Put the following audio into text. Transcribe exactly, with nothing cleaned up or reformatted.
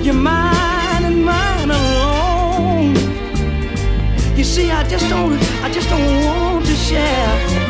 You're mine and mine alone. You see, I just don't, I just don't want to share